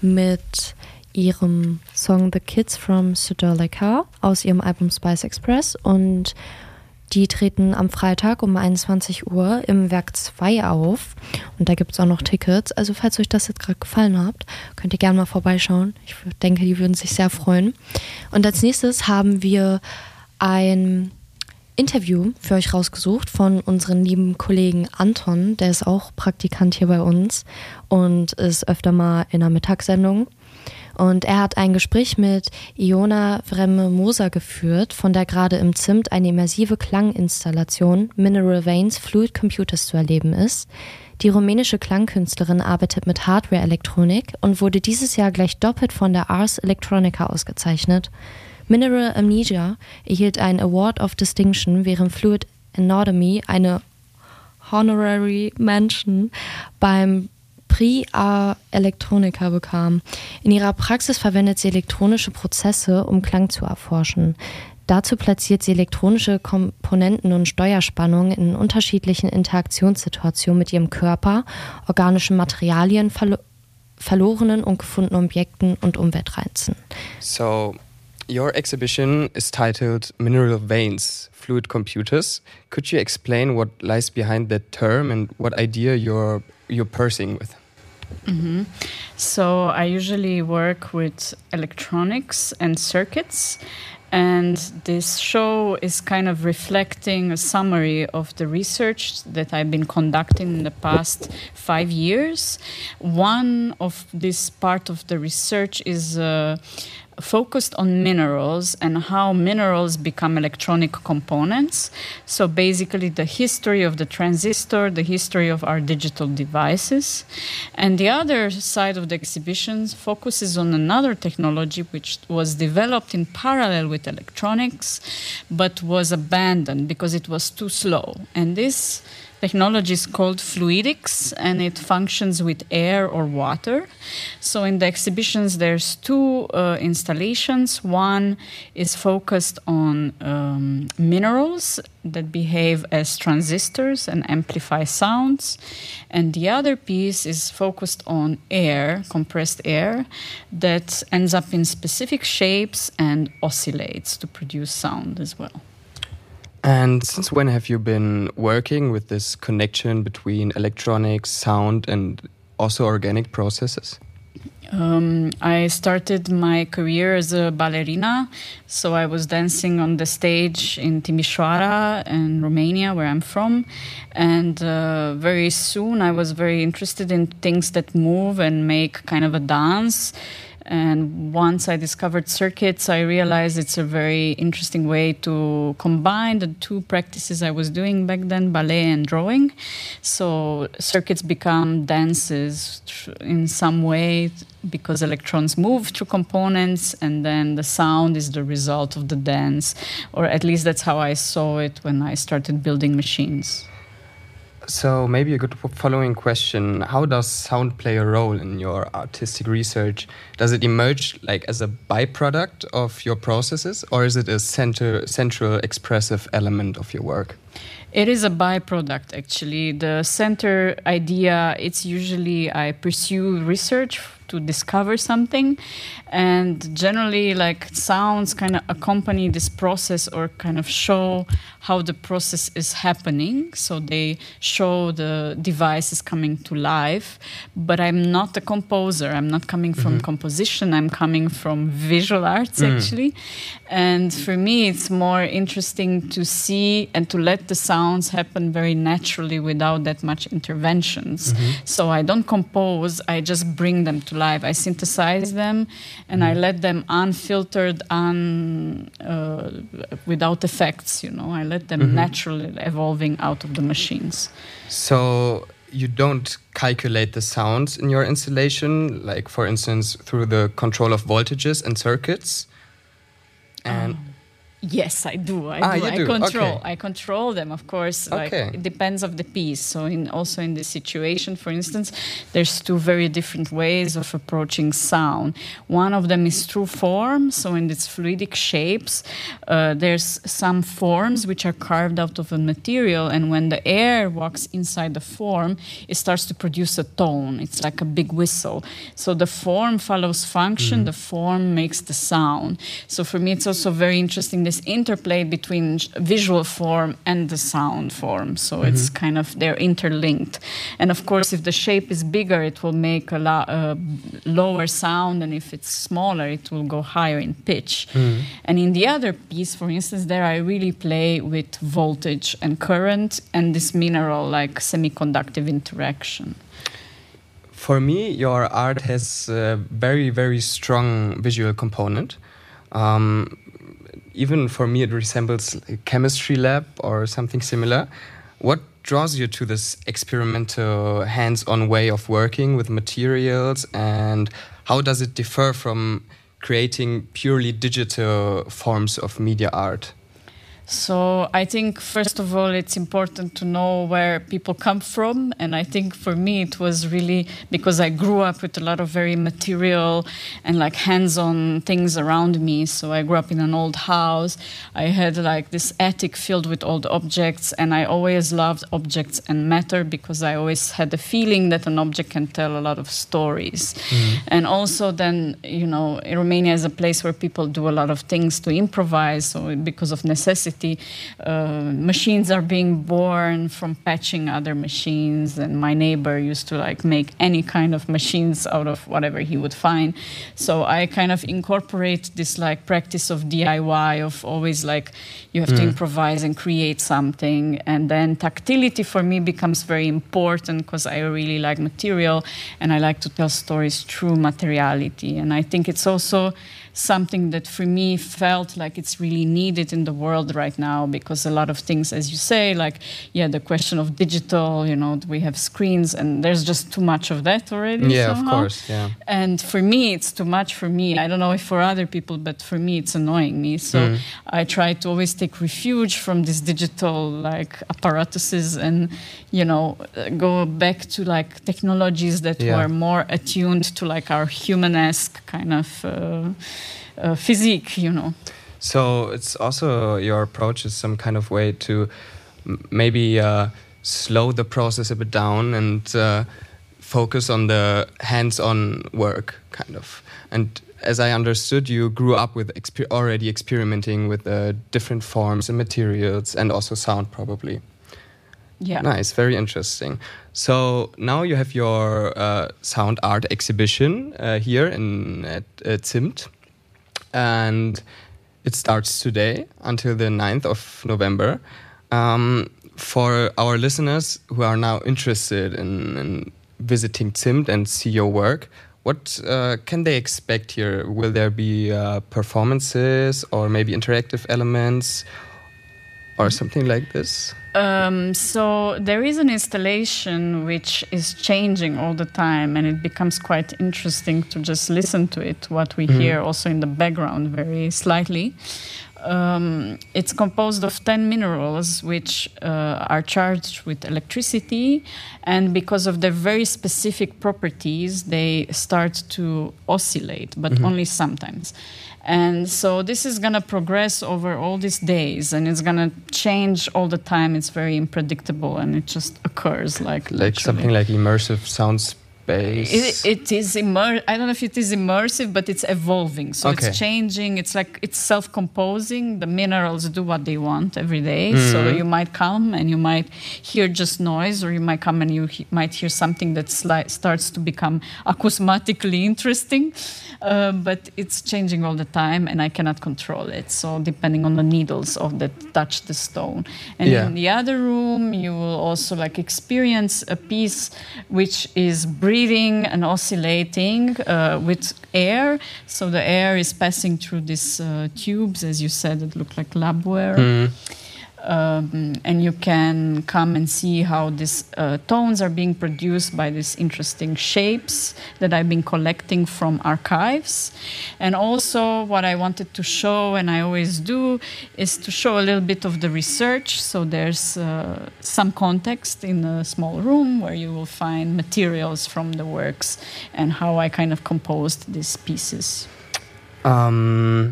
mit ihrem Song The Kids from Suderleka aus ihrem Album Spice Express. Und Die treten am Freitag um einundzwanzig Uhr im Werk zwei auf und da gibt es auch noch Tickets. Also falls euch das jetzt gerade gefallen hat, könnt ihr gerne mal vorbeischauen. Ich denke, die würden sich sehr freuen. Und als nächstes haben wir ein Interview für euch rausgesucht von unserem lieben Kollegen Anton. Der ist auch Praktikant hier bei uns und ist öfter mal in einer Mittagssendung. Und er hat ein Gespräch mit Iona Vremme-Moser geführt, von der gerade im Zimt eine immersive Klanginstallation Mineral Veins Fluid Computers zu erleben ist. Die rumänische Klangkünstlerin arbeitet mit Hardware-Elektronik und wurde dieses Jahr gleich doppelt von der Ars Electronica ausgezeichnet. Mineral Amnesia erhielt einen Award of Distinction, während Fluid Anatomy eine Honorary Mention beim Prix Art Electronica bekam. In ihrer Praxis verwendet sie elektronische Prozesse, um Klang zu erforschen. Dazu platziert sie elektronische Komponenten und Steuerspannungen in unterschiedlichen Interaktionssituationen mit ihrem Körper, organischen Materialien, verlo- verlorenen und gefundenen Objekten und Umweltreizen. So, your exhibition is titled Mineral Veins, Fluid Computers. Could you explain what lies behind that term and what idea you're you're pursuing with? Mm-hmm. So I usually work with electronics and circuits, and this show is kind of reflecting a summary of the research that I've been conducting in the past five years. One of this part of the research is uh, focused on minerals and how minerals become electronic components. So basically the history of the transistor, the history of our digital devices. And the other side of the exhibition focuses on another technology which was developed in parallel with electronics, but was abandoned because it was too slow. And this technology is called fluidics, and it functions with air or water. So in the exhibitions, there's two uh, installations. One is focused on um, minerals that behave as transistors and amplify sounds. And the other piece is focused on air, compressed air, that ends up in specific shapes and oscillates to produce sound as well. And since when have you been working with this connection between electronics, sound, and also organic processes? Um, I started my career as a ballerina, so I was dancing on the stage in Timișoara in Romania, where I'm from, and uh, very soon I was very interested in things that move and make kind of a dance. And once I discovered circuits, I realized it's a very interesting way to combine the two practices I was doing back then, ballet and drawing. So circuits become dances in some way because electrons move through components, and then the sound is the result of the dance. Or at least that's how I saw it when I started building machines. So maybe a good following question. How does sound play a role in your artistic research? Does it emerge like as a byproduct of your processes, or is it a center, central expressive element of your work? It is a byproduct, actually. The center idea, it's usually I pursue research to discover something, and generally like sounds kind of accompany this process or kind of show how the process is happening. So they show the devices coming to life, but I'm not a composer. I'm not coming from mm-hmm. composition. I'm coming from visual arts, mm. actually. And for me, it's more interesting to see and to let the sounds happen very naturally without that much interventions. Mm-hmm. So I don't compose, I just bring them to live. I synthesize them and I let them unfiltered, un, uh, without effects, you know. I let them mm-hmm. naturally evolving out of the machines. So you don't calculate the sounds in your installation, like for instance through the control of voltages and circuits? And um. Yes, I do. I ah, do. You I do. control. Okay. I control them, of course. Like, okay. It depends of the piece. So, in also in this situation, for instance, there's two very different ways of approaching sound. One of them is through form. So, in its fluidic shapes, uh, there's some forms which are carved out of a material, and when the air walks inside the form, it starts to produce a tone. It's like a big whistle. So, the form follows function. Mm. The form makes the sound. So, for me, it's also very interesting this interplay between visual form and the sound form. So mm-hmm. it's kind of, they're interlinked. And of course, if the shape is bigger, it will make a lo- uh, lower sound, and if it's smaller, it will go higher in pitch. Mm-hmm. And in the other piece, for instance, there I really play with voltage and current and this mineral like semiconductive interaction. For me, your art has a very, very strong visual component. Um, even for me, it resembles a chemistry lab or something similar. What draws you to this experimental, hands-on way of working with materials, and how does it differ from creating purely digital forms of media art? So I think, first of all, it's important to know where people come from. And I think for me, it was really because I grew up with a lot of very material and like hands-on things around me. So I grew up in an old house. I had like this attic filled with old objects. And I always loved objects and matter because I always had the feeling that an object can tell a lot of stories. Mm-hmm. And also then, you know, Romania is a place where people do a lot of things to improvise. So because of necessity, Uh, machines are being born from patching other machines, and my neighbor used to like make any kind of machines out of whatever he would find. So I kind of incorporate this like practice of D I Y, of always like you have mm. to improvise and create something. And then tactility for me becomes very important because I really like material and I like to tell stories through materiality. And I think it's also something that for me felt like it's really needed in the world right now, because a lot of things, as you say, like, yeah, the question of digital, you know, we have screens and there's just too much of that already. Yeah, somehow. Of course, yeah. And for me, it's too much for me. I don't know if for other people, but for me, it's annoying me. So mm. I try to always take refuge from these digital, like, apparatuses and, you know, go back to, like, technologies that yeah. were more attuned to, like, our humanesque kind of uh, uh, physique, you know. So it's also your approach is some kind of way to m- maybe uh, slow the process a bit down and uh, focus on the hands-on work, kind of. And as I understood, you grew up with exper- already experimenting with uh, different forms and materials and also sound, probably. Yeah. Nice, very interesting. So now you have your uh, sound art exhibition uh, here in at uh, Zimt, and it starts today until the ninth of November. Um, for our listeners who are now interested in, in visiting Zimt and see your work, what uh, can they expect here? Will there be uh, performances or maybe interactive elements or something like this? Um, so there is an installation which is changing all the time, and it becomes quite interesting to just listen to it, what we mm-hmm. hear also in the background very slightly. Um, it's composed of ten minerals which uh, are charged with electricity, and because of their very specific properties, they start to oscillate, but mm-hmm. only sometimes. And so this is going to progress over all these days, and it's going to change all the time. It's very unpredictable, and it just occurs like like literally. Something like immersive sound space. It, it is immer. I don't know if it is immersive, but it's evolving. So okay. it's changing. It's like it's self-composing. The minerals do what they want every day. Mm-hmm. So you might come and you might hear just noise, or you might come and you he- might hear something that sli- starts to become acousmatically interesting. Uh, but it's changing all the time, and I cannot control it. So depending on the needles of that touch the stone. And yeah. in the other room, you will also like experience a piece which is breathing and oscillating uh, with air. So the air is passing through these uh, tubes, as you said, that look like labware. Mm. Um, and you can come and see how these uh, tones are being produced by these interesting shapes that I've been collecting from archives. And also what I wanted to show, and I always do, is to show a little bit of the research. So there's uh, some context in a small room where you will find materials from the works and how I kind of composed these pieces. Um,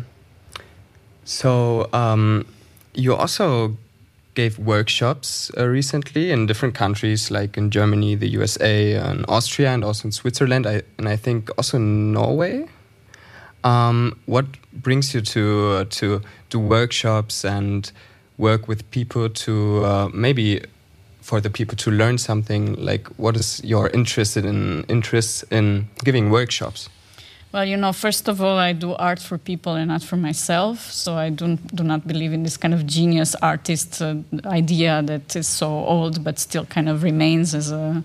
so... Um You also gave workshops uh, recently in different countries, like in Germany, the U S A, and Austria, and also in Switzerland, I, and I think also Norway. Um, what brings you to uh, to do workshops and work with people to uh, maybe for the people to learn something? Like, what is your interest in interest in giving workshops? Well, you know, first of all, I do art for people and not for myself. So I do, do not believe in this kind of genius artist uh, idea that is so old but still kind of remains as a,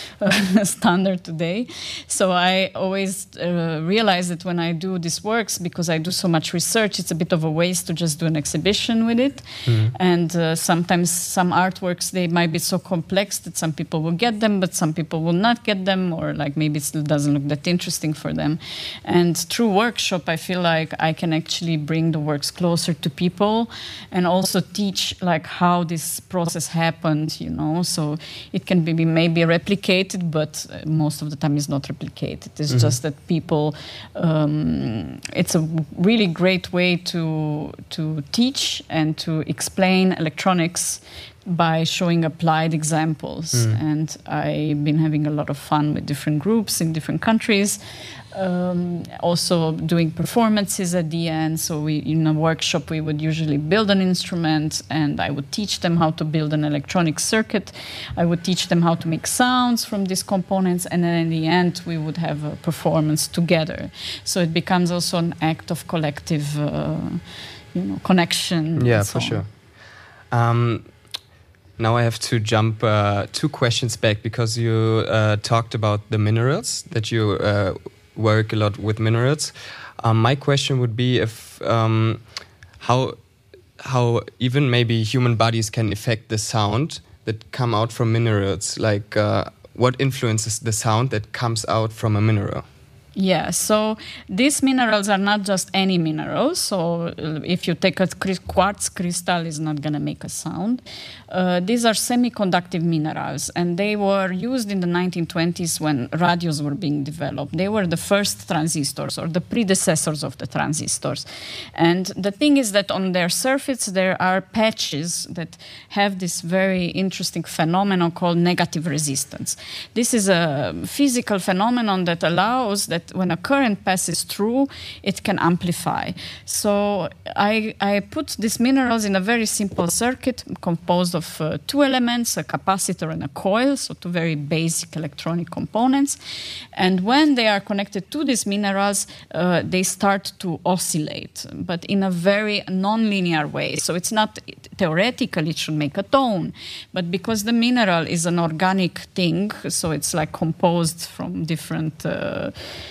a standard today. So I always uh, realize that when I do these works, because I do so much research, it's a bit of a waste to just do an exhibition with it. Mm-hmm. And uh, sometimes some artworks, they might be so complex that some people will get them, but some people will not get them, or like maybe it still doesn't look that interesting for them. And through workshop, I feel like I can actually bring the works closer to people and also teach like how this process happened, you know. So it can be maybe replicated, but most of the time it's not replicated. It's mm-hmm. just that people, um, it's a really great way to to teach and to explain electronics by showing applied examples. Mm. And I've been having a lot of fun with different groups in different countries. Um, also doing performances at the end. So we, in a workshop, we would usually build an instrument and I would teach them how to build an electronic circuit. I would teach them how to make sounds from these components. And then in the end, we would have a performance together. So it becomes also an act of collective uh, you know, connection. Yeah, for sure. Um, Now I have to jump uh, two questions back because you uh, talked about the minerals, that you uh, work a lot with minerals. Um, my question would be if um, how how even maybe human bodies can affect the sound that come out from minerals. Like uh, what influences the sound that comes out from a mineral? Yeah, so these minerals are not just any minerals. So if you take a quartz crystal, it's not going to make a sound. Uh, these are semiconductive minerals, and they were used in the nineteen twenties when radios were being developed. They were the first transistors, or the predecessors of the transistors. And the thing is that on their surface, there are patches that have this very interesting phenomenon called negative resistance. This is a physical phenomenon that allows that when a current passes through, it can amplify. So I, I put these minerals in a very simple circuit composed of uh, two elements, a capacitor and a coil, so two very basic electronic components. And when they are connected to these minerals, uh, they start to oscillate, but in a very non-linear way. So it's not theoretically it should make a tone, but because the mineral is an organic thing, so it's like composed from different uh,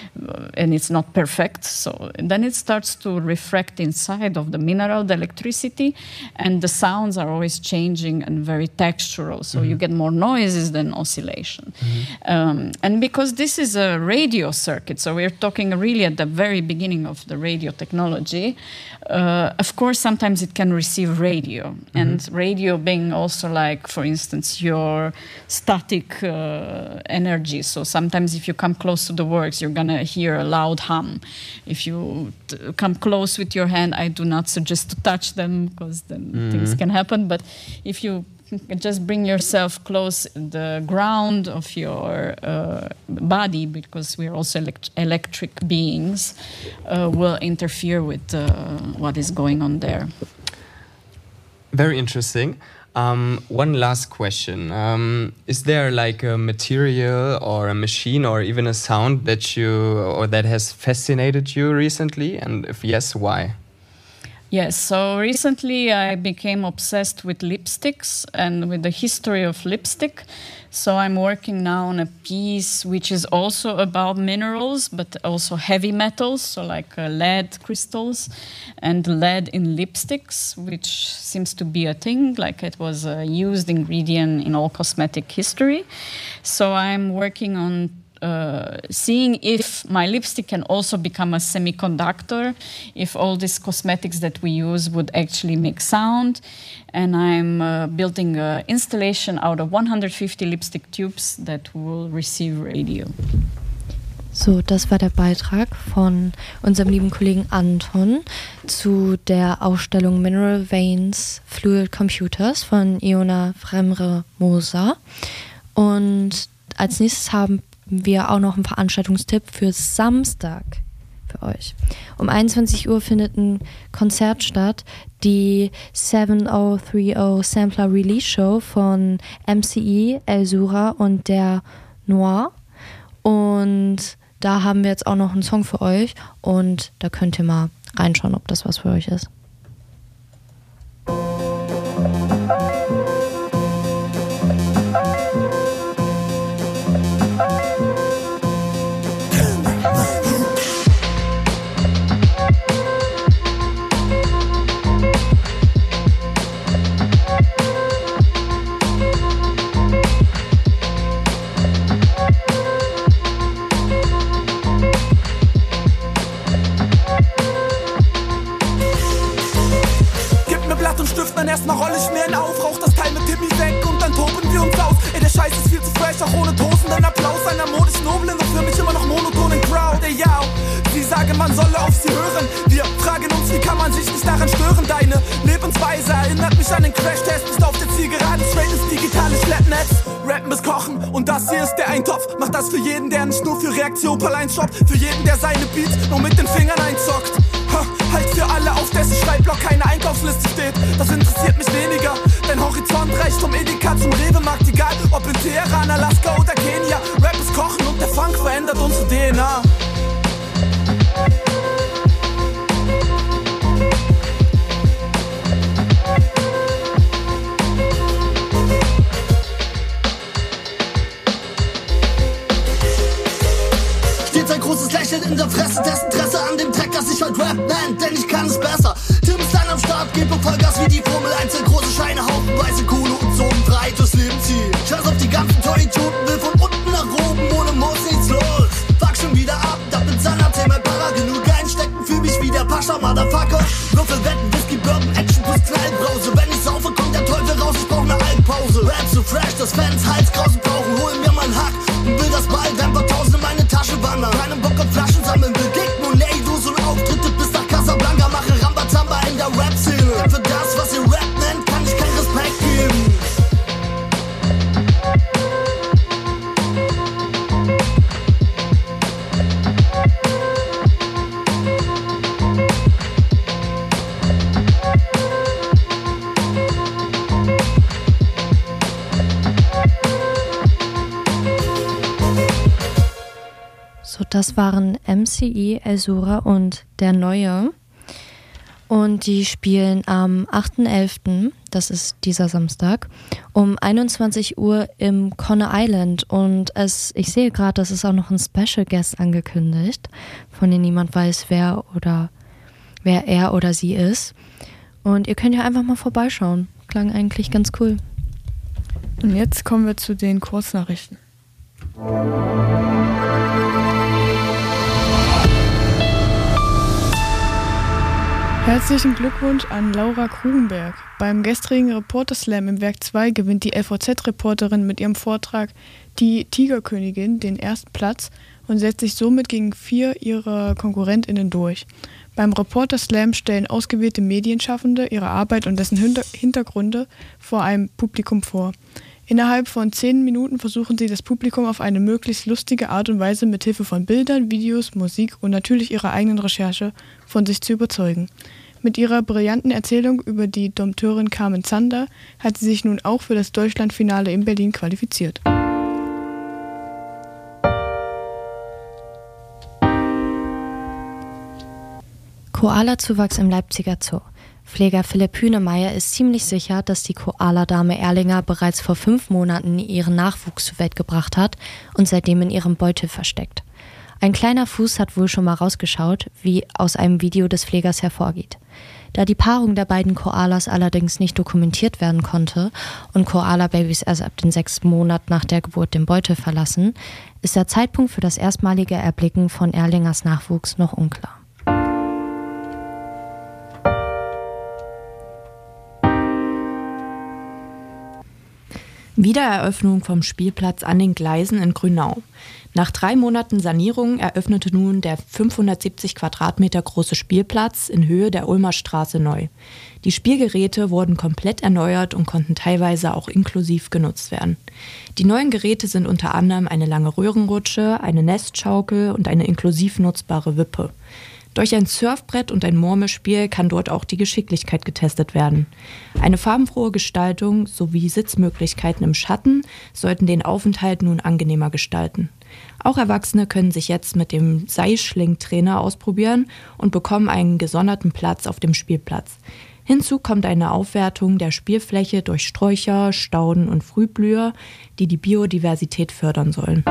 and it's not perfect, so then it starts to refract inside of the mineral, the electricity, and the sounds are always changing and very textural, so mm-hmm. you get more noises than oscillation. Mm-hmm. Um, and because this is a radio circuit, so we're talking really at the very beginning of the radio technology, uh, of course sometimes it can receive radio, mm-hmm. and radio being also like, for instance, your static uh, energy, so sometimes if you come close to the works, you're gonna hear a loud hum. If you t- come close with your hand, I do not suggest to touch them because then mm-hmm. things can happen. But if you just bring yourself close the ground of your uh, body, because we're also elect- electric beings, uh, will interfere with uh, what is going on there. Very interesting. Um, one last question. Um, is there like a material or a machine or even a sound that you or that has fascinated you recently? And if yes, why? Yes, so recently I became obsessed with lipsticks and with the history of lipstick. So I'm working now on a piece which is also about minerals, but also heavy metals, so like uh, lead crystals and lead in lipsticks, which seems to be a thing, like it was a used ingredient in all cosmetic history. So I'm working on Uh, seeing if my lipstick can also become a semiconductor, if all these cosmetics that we use would actually make sound. And I'm uh, building an installation out of one hundred fifty lipstick tubes that will receive radio. So, das war der Beitrag von unserem lieben Kollegen Anton zu der Ausstellung Mineral Veins Fluid Computers von Iona Fremre-Moser. Und als nächstes haben wir auch noch einen Veranstaltungstipp für Samstag für euch. Um einundzwanzig Uhr findet ein Konzert statt, die sieben null drei null Sampler Release Show von M C E, El Sura und der Noir. Und da haben wir jetzt auch noch einen Song für euch und da könnt ihr mal reinschauen, ob das was für euch ist. Erstmal roll ich mir einen auf, rauch das Teil mit Timmy weg und dann toben wir uns aus. Ey, der Scheiß ist viel zu fresh, auch ohne tosenden Applaus einer modisch noblen, doch für mich immer noch monotonen Crowd. Ey, ja, sie sagen, man solle auf sie hören. Wir fragen uns, wie kann man sich nicht daran stören? Deine Lebensweise erinnert mich an den Crashtest. Bist auf der Zielgerade, straight ins digitale Schleppnetz. Rappen bis Kochen und das hier ist der Eintopf. Mach das für jeden, der nicht nur für Reaktion allein shoppt. Für jeden, der seine Beats nur mit den Fingern einzockt. Halt für alle, auf dessen Schreibblock keine Einkaufsliste steht. Das interessiert mich weniger. Dein Horizont reicht vom Edeka zum Rewe-Markt. Egal, ob in Teheran, Alaska oder Kenia. Rap ist Kochen und der Funk verändert unsere D N A. Steht ein großes Lächeln in der Fresse, dessen Interesse an dem Track, dass ich heute Rap nenn, denn ich kann es besser. Tim ist dann am Start, gebe Vollgas wie die Formel eins, in große Scheine, haufenweise Kohle und so um drei durchs Leben ziehen. Scheiß auf die ganzen Toridioten, will von unten nach oben, ohne Moos nichts los. Fuck schon wieder ab, da bin Sanate, mein Para, genug einstecken, fühl mich wie der Pascha, Motherfucker. Würfel, Wetten, Whisky, Bourbon, Action plus Knallbrause. Wenn ich saufe, kommt der Teufel raus, ich brauch ne Alpenpause. Rap so fresh, dass Fans Halskrausen brauchen, holen mir mal einen Hack und will das bald ein paar Tausend in meine Tasche wandern. Keinen Bock auf Flaschen sammeln, begegnet Monedos und Auftritte bis nach Casablanca, mache Rambazamba in der Rap-Szene. Denn für das, was ihr Rap nennt, kann ich keinen Respekt geben. So, das waren M C E, El Sura und der Neue. Und die spielen am achten elften, das ist dieser Samstag, um einundzwanzig Uhr im Conner Island. Und es, ich sehe gerade, das ist auch noch ein Special Guest angekündigt, von dem niemand weiß, wer oder wer er oder sie ist. Und ihr könnt ja einfach mal vorbeischauen. Klang eigentlich ganz cool. Und jetzt kommen wir zu den Kurznachrichten. Herzlichen Glückwunsch an Laura Krugenberg. Beim gestrigen Reporter Slam im Werk zwei gewinnt die L V Z-Reporterin mit ihrem Vortrag Die Tigerkönigin den ersten Platz und setzt sich somit gegen vier ihrer KonkurrentInnen durch. Beim Reporter Slam stellen ausgewählte Medienschaffende ihre Arbeit und dessen Hintergründe vor einem Publikum vor. Innerhalb von zehn Minuten versuchen sie, das Publikum auf eine möglichst lustige Art und Weise mit Hilfe von Bildern, Videos, Musik und natürlich ihrer eigenen Recherche von sich zu überzeugen. Mit ihrer brillanten Erzählung über die Dompteurin Carmen Zander hat sie sich nun auch für das Deutschlandfinale in Berlin qualifiziert. Koala-Zuwachs im Leipziger Zoo. Pfleger Philipp Hünemeyer ist ziemlich sicher, dass die Koala-Dame Erlinger bereits vor fünf Monaten ihren Nachwuchs zur Welt gebracht hat und seitdem in ihrem Beutel versteckt. Ein kleiner Fuß hat wohl schon mal rausgeschaut, wie aus einem Video des Pflegers hervorgeht. Da die Paarung der beiden Koalas allerdings nicht dokumentiert werden konnte und Koala-Babys erst ab den sechsten Monat nach der Geburt den Beutel verlassen, ist der Zeitpunkt für das erstmalige Erblicken von Erlingers Nachwuchs noch unklar. Wiedereröffnung vom Spielplatz an den Gleisen in Grünau. Nach drei Monaten Sanierung eröffnete nun der fünfhundertsiebzig Quadratmeter große Spielplatz in Höhe der Ulmer Straße neu. Die Spielgeräte wurden komplett erneuert und konnten teilweise auch inklusiv genutzt werden. Die neuen Geräte sind unter anderem eine lange Röhrenrutsche, eine Nestschaukel und eine inklusiv nutzbare Wippe. Durch ein Surfbrett und ein Murmelspiel kann dort auch die Geschicklichkeit getestet werden. Eine farbenfrohe Gestaltung sowie Sitzmöglichkeiten im Schatten sollten den Aufenthalt nun angenehmer gestalten. Auch Erwachsene können sich jetzt mit dem Seilschlingtrainer ausprobieren und bekommen einen gesonderten Platz auf dem Spielplatz. Hinzu kommt eine Aufwertung der Spielfläche durch Sträucher, Stauden und Frühblüher, die die Biodiversität fördern sollen.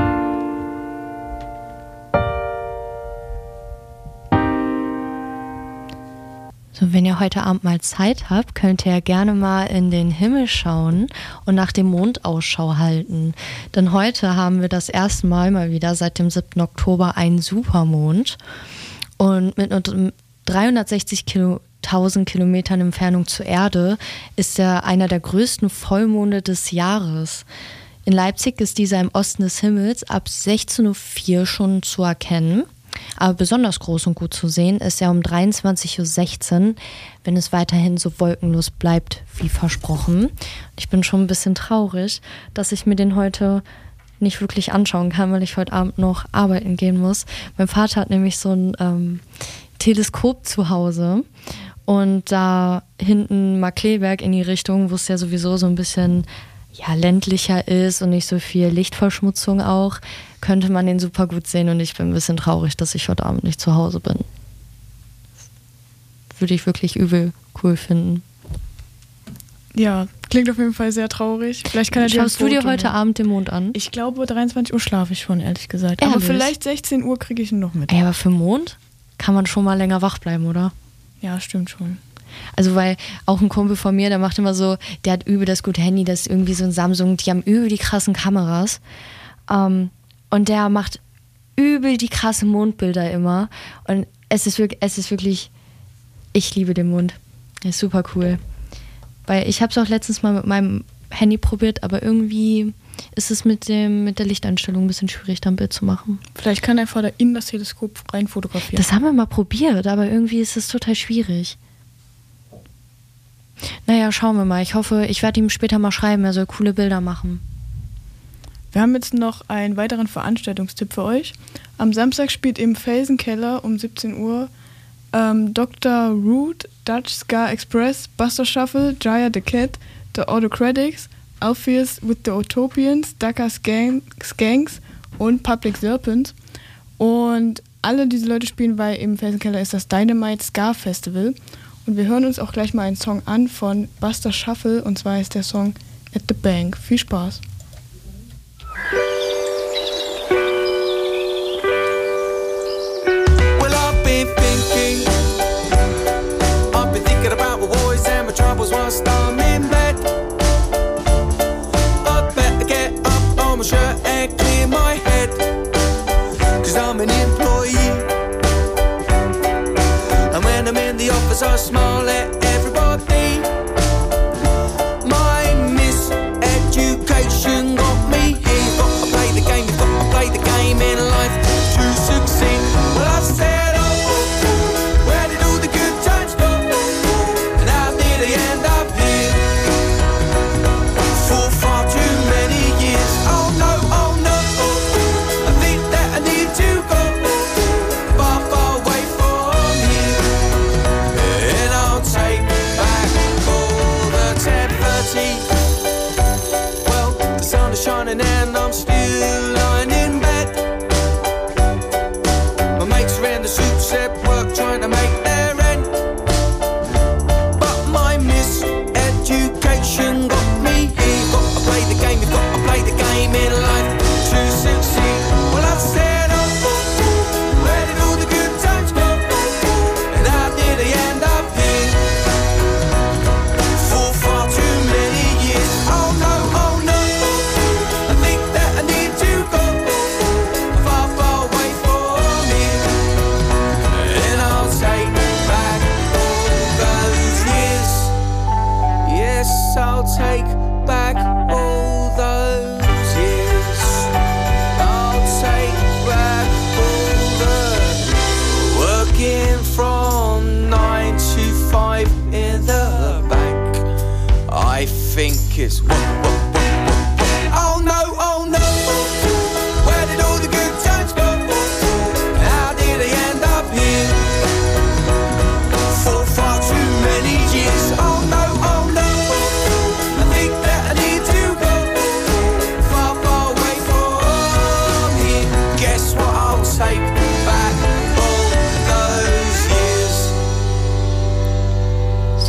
So, wenn ihr heute Abend mal Zeit habt, könnt ihr ja gerne mal in den Himmel schauen und nach dem Mond Ausschau halten. Denn heute haben wir das erste Mal mal wieder seit dem siebten Oktober einen Supermond. Und mit nur dreihundertsechzigtausend Kilometern Entfernung zur Erde ist er einer der größten Vollmonde des Jahres. In Leipzig ist dieser im Osten des Himmels ab sechzehn Uhr vier schon zu erkennen. Aber besonders groß und gut zu sehen ist er um dreiundzwanzig Uhr sechzehn, wenn es weiterhin so wolkenlos bleibt wie versprochen. Ich bin schon ein bisschen traurig, dass ich mir den heute nicht wirklich anschauen kann, weil ich heute Abend noch arbeiten gehen muss. Mein Vater hat nämlich so ein ähm, Teleskop zu Hause und da hinten Markleberg in die Richtung, wo es ja sowieso so ein bisschen ja, ländlicher ist und nicht so viel Lichtverschmutzung auch, könnte man den super gut sehen und ich bin ein bisschen traurig, dass ich heute Abend nicht zu Hause bin. Würde ich wirklich übel cool finden. Ja, klingt auf jeden Fall sehr traurig. Vielleicht kann er dir Schaust du dir heute Abend den Mond an? Ich glaube, dreiundzwanzig Uhr schlafe ich schon, ehrlich gesagt. Ehrlich? Aber vielleicht sechzehn Uhr kriege ich ihn noch mit. Ey, aber für Mond kann man schon mal länger wach bleiben, oder? Ja, stimmt schon. Also weil auch ein Kumpel von mir, der macht immer so, der hat übel das gute Handy, das ist irgendwie so ein Samsung, die haben übel die krassen Kameras. Ähm, und der macht übel die krassen Mondbilder immer. Und es ist wirklich, es ist wirklich, ich liebe den Mond. Der ist super cool. Weil ich habe es auch letztens mal mit meinem Handy probiert, aber irgendwie ist es mit, dem, mit der Lichteinstellung ein bisschen schwierig, da ein Bild zu machen. Vielleicht kann einfach da in das Teleskop rein fotografieren. Das haben wir mal probiert, aber irgendwie ist es total schwierig. Naja, schauen wir mal. Ich hoffe, ich werde ihm später mal schreiben, er soll coole Bilder machen. Wir haben jetzt noch einen weiteren Veranstaltungstipp für euch. Am Samstag spielt im Felsenkeller um siebzehn Uhr ähm, Doktor Root, Dutch Ska Express, Buster Shuffle, Jaya the Cat, The Autocratics, Alpheus with the Utopians, Dakar Skanks und Public Serpent. Und alle diese Leute spielen, weil im Felsenkeller ist das Dynamite Ska Festival. Und wir hören uns auch gleich mal einen Song an von Buster Shuffle, und zwar ist der Song At the Bank. Viel Spaß! Well, I've been thinking, I've been thinking about my worries and my troubles whilst I'm in bed. I'd better get up on my shirt and clear my head, 'cause I'm an employee. And when I'm in the office I smile at everybody. My miseducation got me here. You've got to play the game, you've got to play the game in life to succeed. Well, I said, oh, where did all the good times go? And how did I end up here? For far too many years. Oh no, oh no, I think that I need to go far, far away from here. And I'll take back all the ten thirty. Well, the sun is shining and I'm still lying in bed. My mates are in the suits at work trying to make their rent. But my miseducation got me here. You've got to play the game, you've got to play the game in life to succeed. Well, I said, oh, where did all the good times go? And how did I end up here? For far too many years. Oh no, oh no, I think that I need to go far, far away from here. And I'll take back all those years. Yes, I'll take back all those years. I'll take back all the working from nine to five in the bank. I think it's what, what, what, what, what. Oh no, oh no, where did all the good times go? How did I end up here?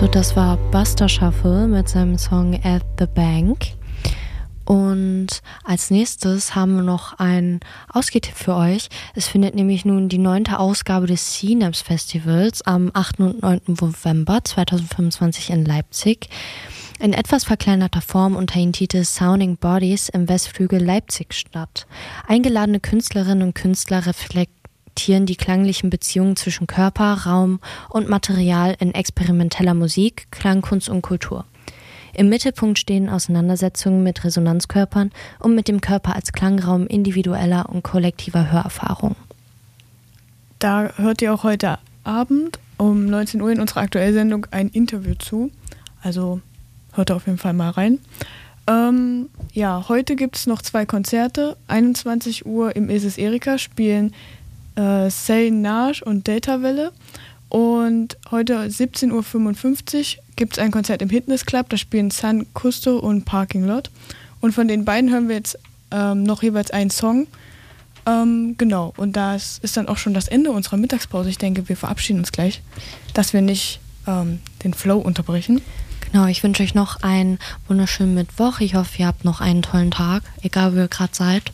So, das war Buster Shuffle mit seinem Song At the Bank. Und als nächstes haben wir noch einen Ausgehtipp für euch. Es findet nämlich nun die neunte Ausgabe des Synapse Festivals am achten und neunten November zweitausendfünfundzwanzig in Leipzig in etwas verkleinerter Form unter dem Titel Sounding Bodies im Westflügel Leipzig statt. Eingeladene Künstlerinnen und Künstler reflektieren die klanglichen Beziehungen zwischen Körper, Raum und Material in experimenteller Musik, Klangkunst und Kultur. Im Mittelpunkt stehen Auseinandersetzungen mit Resonanzkörpern und mit dem Körper als Klangraum individueller und kollektiver Hörerfahrung. Da hört ihr auch heute Abend um neunzehn Uhr in unserer aktuellen Sendung ein Interview zu. Also hört auf jeden Fall mal rein. Ähm, ja, heute gibt es noch zwei Konzerte. einundzwanzig Uhr im Isis Erika spielen äh, Say Nage und Deltawelle. Und heute siebzehn Uhr fünfundfünfzig gibt es ein Konzert im Fitness Club, da spielen San Custo und Parking Lot. Und von den beiden hören wir jetzt ähm, noch jeweils einen Song. Ähm, genau, und das ist dann auch schon das Ende unserer Mittagspause. Ich denke, wir verabschieden uns gleich, dass wir nicht ähm, den Flow unterbrechen. Genau, ich wünsche euch noch einen wunderschönen Mittwoch. Ich hoffe, ihr habt noch einen tollen Tag, egal wo ihr gerade seid.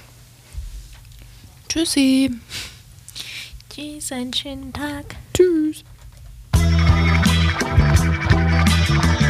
Tschüssi. Tschüss, einen schönen Tag. Tschüss.